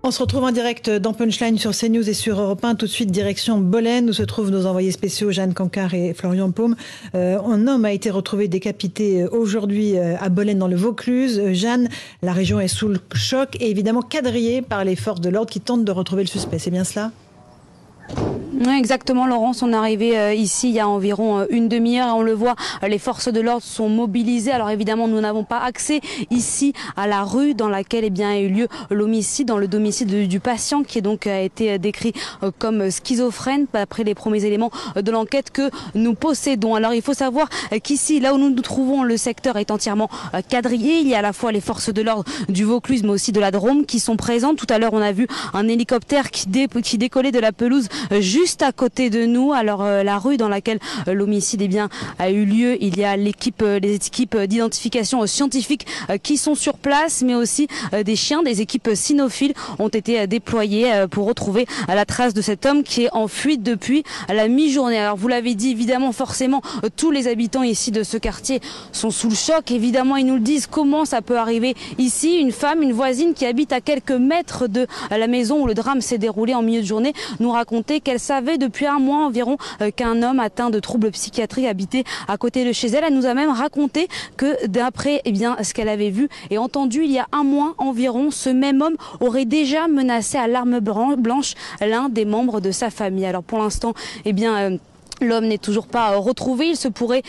On se retrouve en direct dans Punchline sur CNews et sur Europe 1. Tout de suite, direction Bolène, où se trouvent nos envoyés spéciaux Jeanne Cancard et Florian Paume. Un homme a été retrouvé décapité aujourd'hui à Bolène dans le Vaucluse. Jeanne, la région est sous le choc et évidemment quadrillée par les forces de l'ordre qui tentent de retrouver le suspect. C'est bien cela ? Oui, exactement, Laurence. On est arrivé ici il y a environ une demi-heure et on le voit, les forces de l'ordre sont mobilisées. Alors évidemment, nous n'avons pas accès ici à la rue dans laquelle a eu lieu l'homicide, dans le domicile du patient qui donc a été décrit comme schizophrène d'après les premiers éléments de l'enquête que nous possédons. Alors il faut savoir qu'ici, là où nous nous trouvons, le secteur est entièrement quadrillé. Il y a à la fois les forces de l'ordre du Vaucluse mais aussi de la Drôme qui sont présentes. Tout à l'heure, on a vu un hélicoptère qui décollait de la pelouse juste à côté de nous. Alors la rue dans laquelle l'homicide a eu lieu, il y a les équipes d'identification scientifique qui sont sur place, mais aussi des chiens, des équipes cynophiles ont été déployées pour retrouver la trace de cet homme qui est en fuite depuis la mi-journée. Alors vous l'avez dit, évidemment, forcément, tous les habitants ici de ce quartier sont sous le choc. Évidemment, ils nous le disent, comment ça peut arriver ici. Une femme, une voisine qui habite à quelques mètres de la maison où le drame s'est déroulé en milieu de journée, nous racontait qu'elle savait depuis un mois environ qu'un homme atteint de troubles psychiatriques habitait à côté de chez elle. Elle nous a même raconté que d'après ce qu'elle avait vu et entendu il y a un mois environ, ce même homme aurait déjà menacé à l'arme blanche l'un des membres de sa famille. Alors pour l'instant, l'homme n'est toujours pas retrouvé. Il pourrait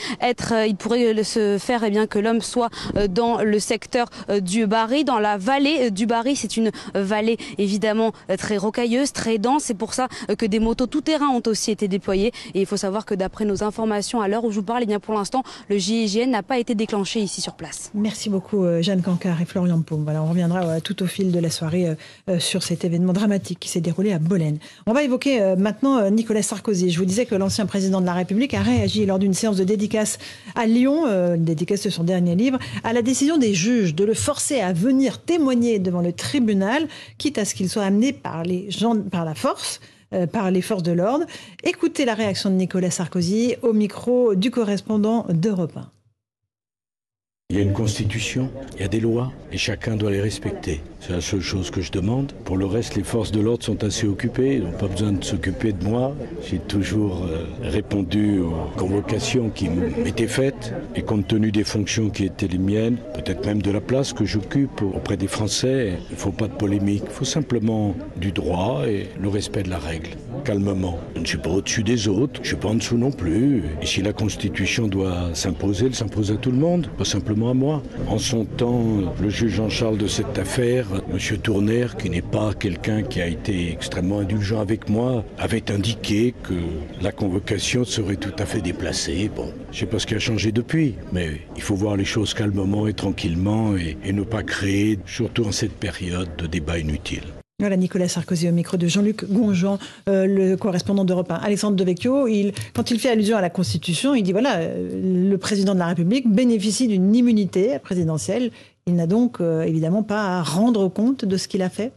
se faire que l'homme soit dans le secteur du Barry, dans la vallée du Barry. C'est une vallée évidemment très rocailleuse, très dense. C'est pour ça que des motos tout-terrain ont aussi été déployées. Et il faut savoir que d'après nos informations, à l'heure où je vous parle, pour l'instant, le GIGN n'a pas été déclenché ici sur place. Merci beaucoup Jeanne Cancard et Florian Paume. Voilà, on reviendra tout au fil de la soirée sur cet événement dramatique qui s'est déroulé à Bolène. On va évoquer maintenant Nicolas Sarkozy. Je vous disais que l'ancien président de la République a réagi lors d'une séance de dédicace à Lyon, dédicace de son dernier livre, à la décision des juges de le forcer à venir témoigner devant le tribunal, quitte à ce qu'il soit amené par les forces de l'ordre. Écoutez la réaction de Nicolas Sarkozy au micro du correspondant d'Europe 1. Il y a une constitution, il y a des lois, et chacun doit les respecter. C'est la seule chose que je demande. Pour le reste, les forces de l'ordre sont assez occupées, ils n'ont pas besoin de s'occuper de moi. J'ai toujours répondu aux convocations qui m'étaient faites, et compte tenu des fonctions qui étaient les miennes, peut-être même de la place que j'occupe auprès des Français, il ne faut pas de polémique, il faut simplement du droit et le respect de la règle, calmement. Je ne suis pas au-dessus des autres, je ne suis pas en dessous non plus, et si la Constitution doit s'imposer, elle s'impose à tout le monde, pas simplement à moi. En son temps, le juge en charge de cette affaire, M. Tourner, qui n'est pas quelqu'un qui a été extrêmement indulgent avec moi, avait indiqué que la convocation serait tout à fait déplacée. Bon, je ne sais pas ce qui a changé depuis, mais il faut voir les choses calmement et tranquillement et ne pas créer, surtout en cette période, de débats inutiles. Voilà Nicolas Sarkozy au micro de Jean-Luc Gonjean, le correspondant d'Europe 1. Alexandre Devecchio, quand il fait allusion à la Constitution, il dit voilà, le président de la République bénéficie d'une immunité présidentielle. Il n'a donc évidemment pas à rendre compte de ce qu'il a fait.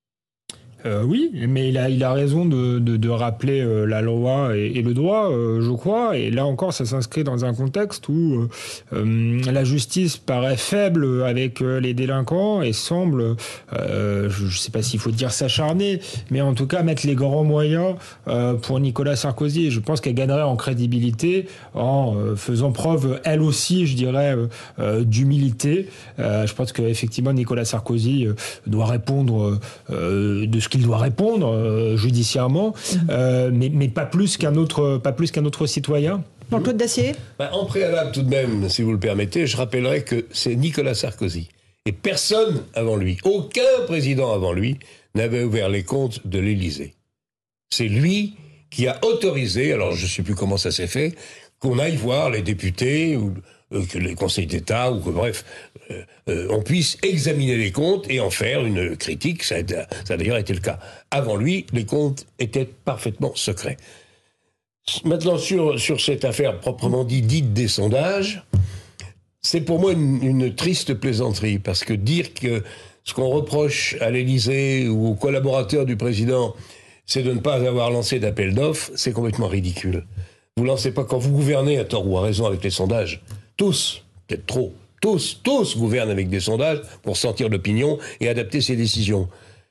Oui, mais il a raison de rappeler la loi et le droit, je crois. Et là encore, ça s'inscrit dans un contexte où la justice paraît faible avec les délinquants et semble, je ne sais pas s'il faut dire s'acharner, mais en tout cas mettre les grands moyens pour Nicolas Sarkozy. Et je pense qu'elle gagnerait en crédibilité en faisant preuve, elle aussi, je dirais, d'humilité. Je pense qu'effectivement, Nicolas Sarkozy doit répondre de ce qu'il doit répondre judiciairement, mais pas plus qu'un autre citoyen. Jean-Claude Dacier ? En préalable, tout de même, si vous le permettez, je rappellerai que c'est Nicolas Sarkozy. Et personne avant lui, aucun président avant lui, n'avait ouvert les comptes de l'Élysée. C'est lui qui a autorisé, alors je ne sais plus comment ça s'est fait, qu'on aille voir les députés ou que les conseils d'État ou que bref, on puisse examiner les comptes et en faire une critique. Ça a d'ailleurs été le cas. Avant lui, les comptes étaient parfaitement secrets. Maintenant, sur cette affaire proprement dite des sondages, c'est pour moi une triste plaisanterie, parce que dire que ce qu'on reproche à l'Élysée ou aux collaborateurs du président, c'est de ne pas avoir lancé d'appel d'offres, c'est complètement ridicule. Vous lancez pas, quand vous gouvernez à tort ou à raison avec les sondages, tous, peut-être trop, tous gouvernent avec des sondages pour sentir l'opinion et adapter ses décisions.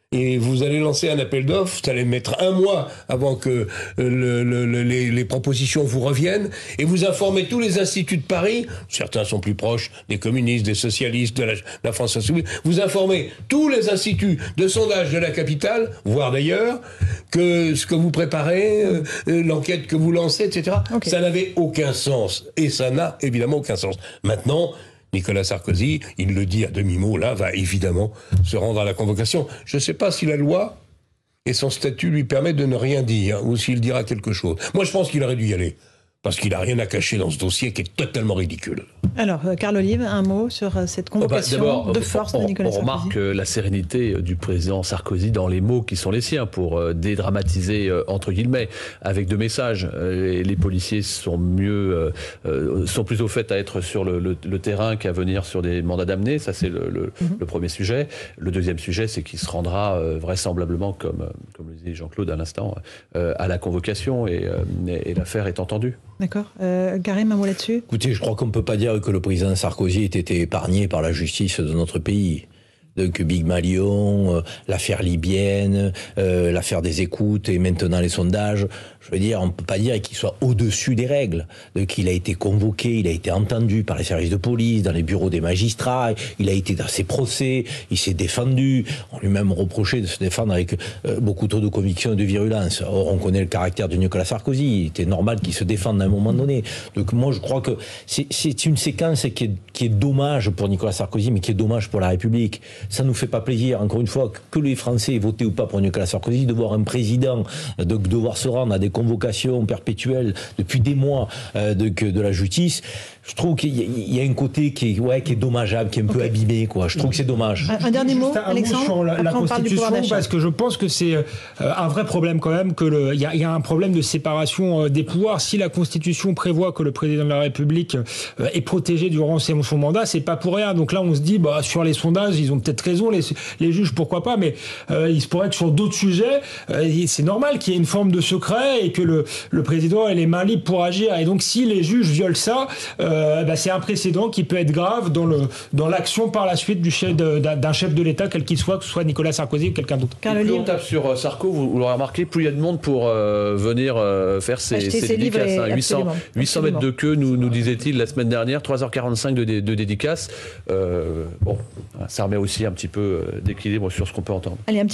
Et vous allez lancer un appel d'offres, vous allez mettre 1 mois avant que les propositions vous reviennent, et vous informez tous les instituts de Paris, certains sont plus proches des communistes, des socialistes, de la France insoumise, vous informez tous les instituts de sondage de la capitale, voire d'ailleurs, que ce que vous préparez, l'enquête que vous lancez, etc., okay. Ça n'avait aucun sens. Et ça n'a évidemment aucun sens. Maintenant, Nicolas Sarkozy, il le dit à demi-mot, là, va évidemment se rendre à la convocation. Je ne sais pas si la loi et son statut lui permettent de ne rien dire, ou s'il dira quelque chose. Moi, je pense qu'il aurait dû y aller, parce qu'il n'a rien à cacher dans ce dossier qui est totalement ridicule. Alors, Carl Olive, un mot sur cette convocation de force de Nicolas Sarkozy. On remarque la sérénité du président Sarkozy dans les mots qui sont les siens pour dédramatiser, entre guillemets, avec 2 messages. Les policiers sont plutôt faits à être sur le terrain qu'à venir sur des mandats d'amener. Ça, c'est le premier sujet. Le deuxième sujet, c'est qu'il se rendra vraisemblablement, comme le disait Jean-Claude à l'instant, à la convocation et l'affaire est entendue. D'accord. Karim, un mot là-dessus ? Écoutez, je crois qu'on ne peut pas dire que le président Sarkozy ait été épargné par la justice de notre pays. Donc Big Malion, l'affaire libyenne, l'affaire des écoutes et maintenant les sondages. Je veux dire, on ne peut pas dire qu'il soit au-dessus des règles. Donc il a été convoqué, il a été entendu par les services de police, dans les bureaux des magistrats, il a été dans ses procès, il s'est défendu. On lui a même reproché de se défendre avec beaucoup trop de conviction et de virulence. Or, on connaît le caractère de Nicolas Sarkozy, il était normal qu'il se défende à un moment donné. Donc moi je crois que c'est une séquence qui est dommage pour Nicolas Sarkozy, mais qui est dommage pour la République. Ça nous fait pas plaisir, encore une fois, que les Français aient voté ou pas pour Nicolas Sarkozy, de voir un président devoir se rendre à des convocations perpétuelles depuis des mois de la justice. Je trouve qu'il y a un côté qui est dommageable, qui est un peu abîmé, quoi. Je trouve que c'est dommage. Un dernier mot, Alexandre, sur la Constitution, parce que je pense que c'est un vrai problème quand même, il y a un problème de séparation des pouvoirs. Si la Constitution prévoit que le président de la République est protégé durant son mandat, c'est pas pour rien. Donc là, on se dit, sur les sondages, ils ont peut-être raison, les juges, pourquoi pas, mais il se pourrait que sur d'autres sujets, c'est normal qu'il y ait une forme de secret et que le président ait les mains libres pour agir. Et donc, si les juges violent ça, c'est un précédent qui peut être grave dans l'action par la suite d'un chef de l'État, quel qu'il soit, que ce soit Nicolas Sarkozy ou quelqu'un d'autre. Plus on tape sur Sarko, vous l'aurez remarqué, plus il y a de monde pour venir faire ses dédicaces. 800 mètres de queue, nous disait-il la semaine dernière, 3h45 de dédicaces. Ça remet aussi un petit peu d'équilibre sur ce qu'on peut entendre. Allez,